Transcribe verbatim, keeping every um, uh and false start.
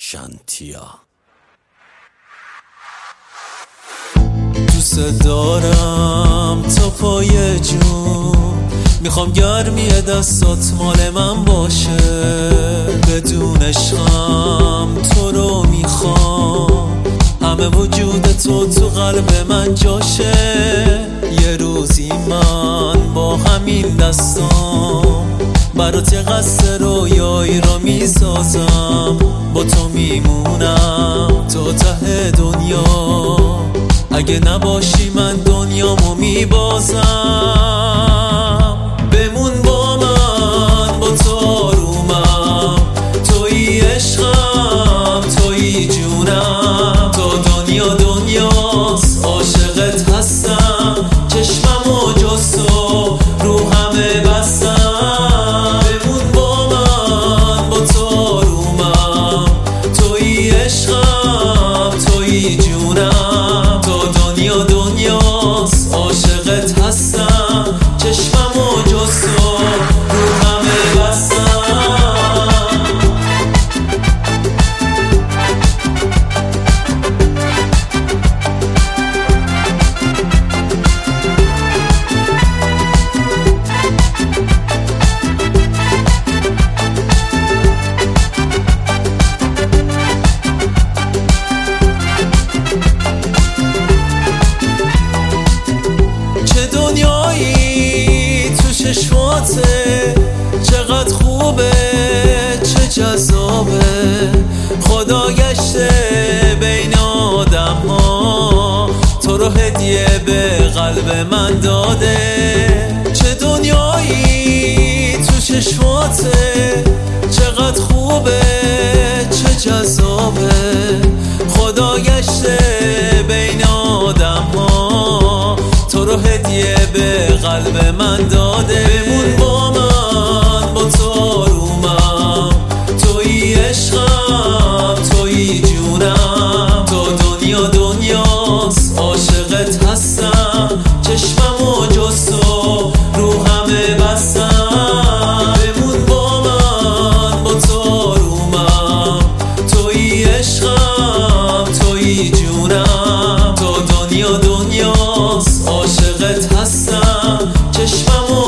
شانتیا. دوست دارم تا پای جون، میخوام گرمی دستات مال من باشه. بدون عشقم تو رو میخوام، همه وجود تو تو قلب من جاشه. یه روزی من با همین دستام برات یه قصه رویایی رو میسازم. با تو میمونم تا ته دنیا، اگه نباشی من دنیامو میبازم. بمون با من، با تو آرومم، تویی عشقم، تویی جونم. تا دنیا دنیاست عاشقت هستم، چشممو جز تو رو همه بستم. بمون با من، با تو آرومم، تویی عشقم، تویی جونم. تا دنیا دنیاست عاشقت هستم، چشممو جز تو رو همه بستم. چشماته چقدر خوبه، چه جذابه. خدا گشته بین آدم ها، تو رو هدیه به قلب من داده. چه دنیایی تو چشماته، چقدر خوبه، چه جذابه. خدا گشته بین آدم ها، تو رو هدیه به قلب من داده. بمون با من، با تو آرومم، تویی عشقم، تویی جونم. تا دنیا دنیاست عاشقت هستم، چشممو جز تو رو همه بستم. بمون با من، با تو آرومم، تویی عشقم، تویی جونم. تا دنیا دنیاست عاشقت هستم، چشممو